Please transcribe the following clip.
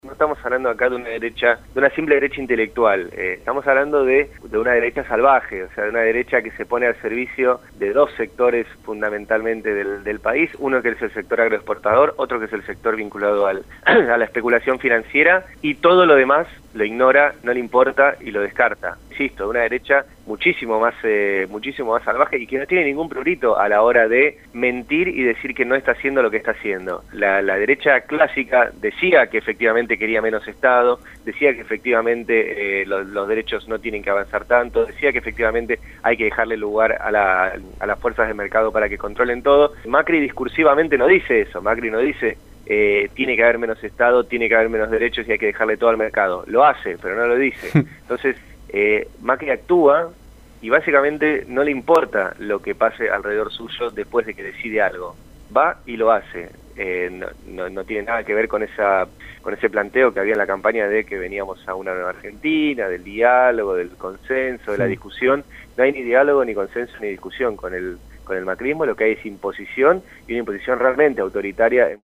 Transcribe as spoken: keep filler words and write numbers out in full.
No estamos hablando acá de una derecha, de una simple derecha intelectual, eh, estamos hablando de, de una derecha salvaje, o sea, de una derecha que se pone al servicio de dos sectores fundamentalmente del, del país, uno que es el sector agroexportador, otro que es el sector vinculado al, a la especulación financiera, y todo lo demás lo ignora, no le importa y lo descarta. Insisto, una derecha muchísimo más eh, muchísimo más salvaje y que no tiene ningún prurito a la hora de mentir y decir que no está haciendo lo que está haciendo. La, la derecha clásica decía que efectivamente quería menos Estado, decía que efectivamente eh, los, los derechos no tienen que avanzar tanto, decía que efectivamente hay que dejarle lugar a, la, a las fuerzas de mercado para que controlen todo. Macri discursivamente no dice eso, Macri no dice Eh, tiene que haber menos Estado, tiene que haber menos derechos y hay que dejarle todo al mercado. Lo hace, pero no lo dice. Entonces, eh, Macri actúa y básicamente no le importa lo que pase alrededor suyo después de que decide algo. Va y lo hace. Eh, no, no, no tiene nada que ver con esa con ese planteo que había en la campaña de que veníamos a una nueva Argentina, del diálogo, del consenso, de la discusión. No hay ni diálogo, ni consenso, ni discusión con el, con el macrismo. Lo que hay es imposición, y una imposición realmente autoritaria.